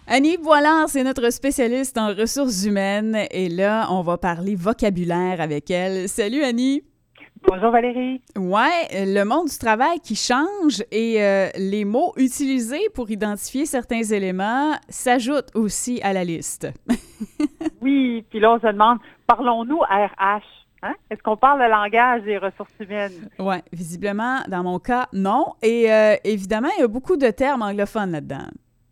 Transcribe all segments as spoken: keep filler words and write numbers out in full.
Annie Boilard, c'est notre spécialiste en ressources humaines et là, on va parler vocabulaire avec elle. Salut Annie! Bonjour Valérie. Ouais, le monde du travail qui change et euh, les mots utilisés pour identifier certains éléments s'ajoutent aussi à la liste. Oui, puis là, on se demande, parlons-nous R H? Hein? Est-ce qu'on parle le langage des ressources humaines? Ouais, visiblement, dans mon cas, non. Et euh, évidemment, il y a beaucoup de termes anglophones là-dedans.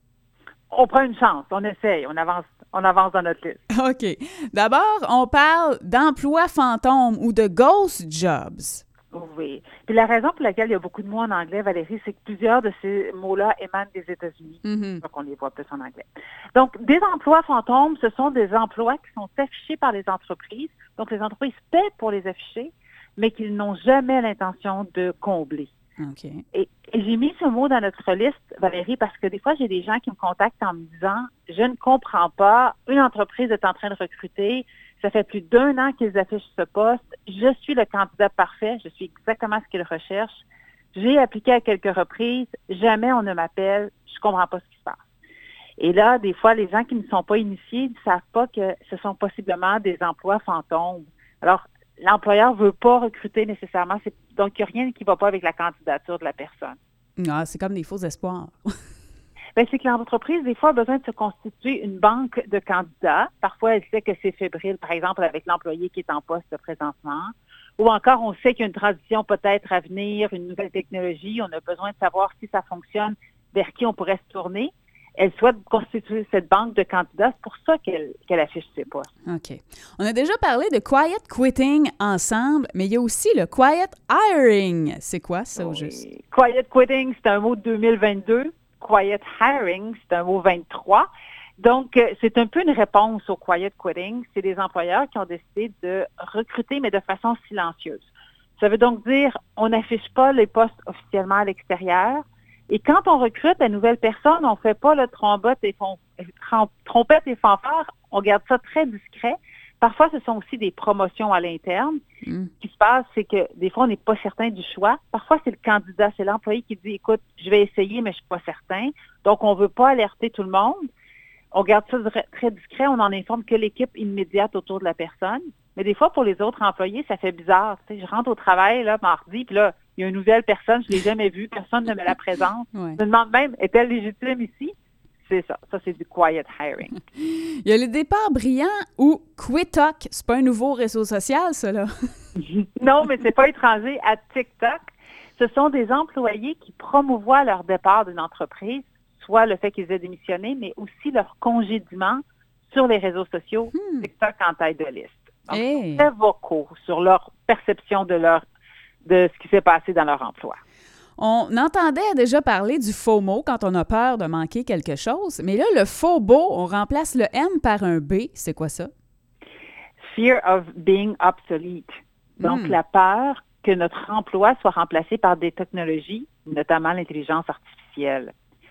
On prend une chance, on essaye, on avance, on avance dans notre liste. OK. D'abord, on parle d'emploi fantôme ou de ghost jobs. Oui. Puis la raison pour laquelle il y a beaucoup de mots en anglais, Valérie, c'est que plusieurs de ces mots-là émanent des États-Unis. Mm-hmm. Donc, on les voit plus en anglais. Donc, des emplois fantômes, ce sont des emplois qui sont affichés par les entreprises. Donc, les entreprises paient pour les afficher, mais qu'ils n'ont jamais l'intention de combler. OK. Et, et j'ai mis ce mot dans notre liste, Valérie, parce que des fois, j'ai des gens qui me contactent en me disant « Je ne comprends pas, une entreprise est en train de recruter, ça fait plus d'un an qu'ils affichent ce poste, je suis le candidat parfait, je suis exactement ce qu'ils recherchent, j'ai appliqué à quelques reprises, jamais on ne m'appelle, je comprends pas ce qui se passe. » Et là, des fois, les gens qui ne sont pas initiés ne savent pas que ce sont possiblement des emplois fantômes. Alors, l'employeur veut pas recruter nécessairement, c'est, donc il n'y a rien qui ne va pas avec la candidature de la personne. Ah, c'est comme des faux espoirs. Bien, c'est que l'entreprise, des fois, a besoin de se constituer une banque de candidats. Parfois, elle sait que c'est fébrile, par exemple, avec l'employé qui est en poste présentement. Ou encore, on sait qu'il y a une transition peut-être à venir, une nouvelle technologie. On a besoin de savoir si ça fonctionne, vers qui on pourrait se tourner. Elle souhaite constituer cette banque de candidats. C'est pour ça qu'elle, qu'elle affiche ses postes. OK. On a déjà parlé de quiet quitting ensemble, mais il y a aussi le quiet hiring. C'est quoi ça, au Oui. juste? Quiet quitting, c'est un mot de deux mille vingt-deux. Quiet hiring, c'est un mot vingt-trois. Donc, euh, c'est un peu une réponse au quiet quitting. C'est des employeurs qui ont décidé de recruter, mais de façon silencieuse. Ça veut donc dire, on n'affiche pas les postes officiellement à l'extérieur. Et quand on recrute la nouvelle personne, on ne fait pas le trombette et, fon- trompette et fanfare. On garde ça très discret. Parfois, ce sont aussi des promotions à l'interne. Mm. Ce qui se passe, c'est que des fois, on n'est pas certain du choix. Parfois, c'est le candidat, c'est l'employé qui dit, écoute, je vais essayer, mais je ne suis pas certain. Donc, on ne veut pas alerter tout le monde. On garde ça très discret. On n'en informe que l'équipe immédiate autour de la personne. Mais des fois, pour les autres employés, ça fait bizarre. Tu sais, je rentre au travail là, mardi, puis là, il y a une nouvelle personne, je ne l'ai jamais vue, personne ne me la présente. Ouais. Je me demande même, est-elle légitime ici? C'est ça. Ça, c'est du quiet hiring. Il y a le départ brillant ou Quitoc. C'est pas un nouveau réseau social, ça, là? Non, mais c'est pas étranger à TikTok. Ce sont des employés qui promouvoient leur départ d'une entreprise, soit le fait qu'ils aient démissionné, mais aussi leur congédiement sur les réseaux sociaux, hmm. TikTok en tête de liste. Donc, hey. Ils sont très vocaux sur leur perception de leur de ce qui s'est passé dans leur emploi. On entendait déjà parler du FOMO quand on a peur de manquer quelque chose, mais là, le FOBO, on remplace le M par un B. C'est quoi ça? Fear of being obsolete. Donc, hmm. la peur que notre emploi soit remplacé par des technologies, notamment l'intelligence artificielle.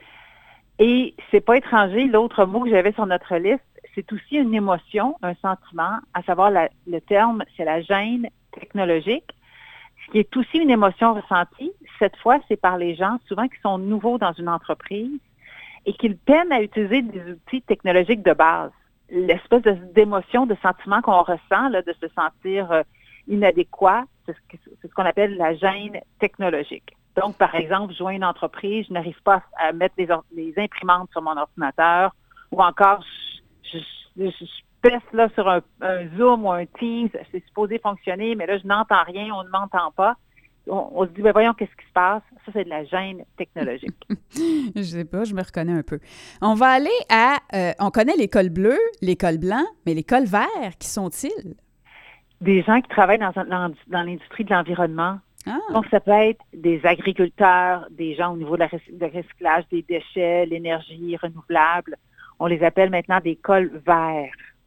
Et c'est pas étranger, l'autre mot que j'avais sur notre liste, c'est aussi une émotion, un sentiment, à savoir la, le terme, c'est la gêne technologique, ce qui est aussi une émotion ressentie. Cette fois, c'est par les gens, souvent qui sont nouveaux dans une entreprise et qui peinent à utiliser des outils technologiques de base. L'espèce de, d'émotion, de sentiment qu'on ressent, là, de se sentir euh, inadéquat, c'est ce, que, c'est ce qu'on appelle la gêne technologique. Donc, par exemple, je joins une entreprise, je n'arrive pas à mettre les, les imprimantes sur mon ordinateur, ou encore, je, je, je, je pèse là sur un, un Zoom ou un Teams, c'est supposé fonctionner, mais là, je n'entends rien, on ne m'entend pas. On, on se dit, ben voyons, qu'est-ce qui se passe? Ça, c'est de la gêne technologique. Je sais pas, je me reconnais un peu. On va aller à, euh, on connaît les cols bleus, les cols blancs, mais les cols verts, qui sont-ils? Des gens qui travaillent dans, dans, dans l'industrie de l'environnement. Ah. Donc, ça peut être des agriculteurs, des gens au niveau de la recy- de recyclage des déchets, l'énergie renouvelable. On les appelle maintenant des cols verts.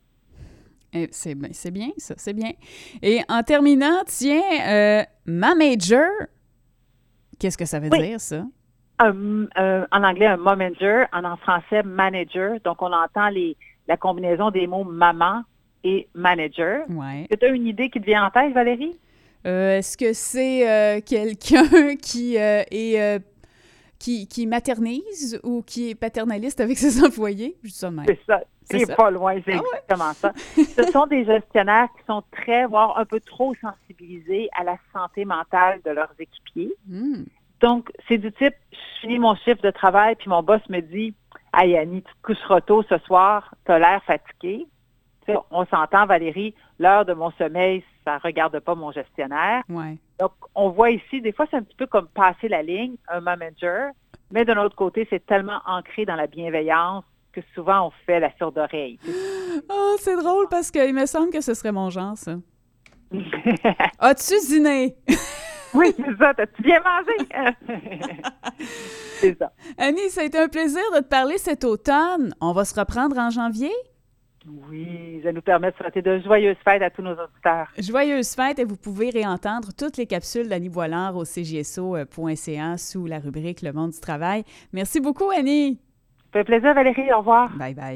Et c'est, c'est bien, ça, c'est bien. Et en terminant, tiens, euh, manager, qu'est-ce que ça veut oui. dire, ça? Un, un, en anglais, un momager, en, en français, manager. Donc, on entend les, la combinaison des mots maman et manager. Ouais. Tu as une idée qui te vient en tête, Valérie? Euh, est-ce que c'est euh, quelqu'un qui euh, est euh, qui, qui maternise ou qui est paternaliste avec ses employés? Je dis ça de même. C'est ça. C'est, c'est pas loin, c'est ah exactement ouais? ça. Ce sont des gestionnaires qui sont très, voire un peu trop sensibilisés à la santé mentale de leurs équipiers. Mm. Donc, c'est du type, je finis mon chiffre de travail, puis mon boss me dit « Hey Annie, tu te coucheras tôt ce soir, tu as l'air fatiguée. » On s'entend, Valérie, l'heure de mon sommeil, ça ne regarde pas mon gestionnaire. Ouais. Donc, on voit ici, des fois, c'est un petit peu comme passer la ligne, un manager, mais d'un autre côté, c'est tellement ancré dans la bienveillance que souvent, on fait la sourde oreille. Oh, c'est drôle parce qu'il me semble que ce serait mon genre, ça. As-tu dîné? Oui, c'est ça. T'as-tu bien mangé? C'est ça. Annie, ça a été un plaisir de te parler cet automne. On va se reprendre en janvier? Oui, ça nous permet de souhaiter de joyeuses fêtes à tous nos auditeurs. Joyeuses fêtes et vous pouvez réentendre toutes les capsules d'Annie Boilard au c g s o point c a sous la rubrique Le Monde du travail. Merci beaucoup, Annie. Ça fait plaisir, Valérie. Au revoir. Bye bye.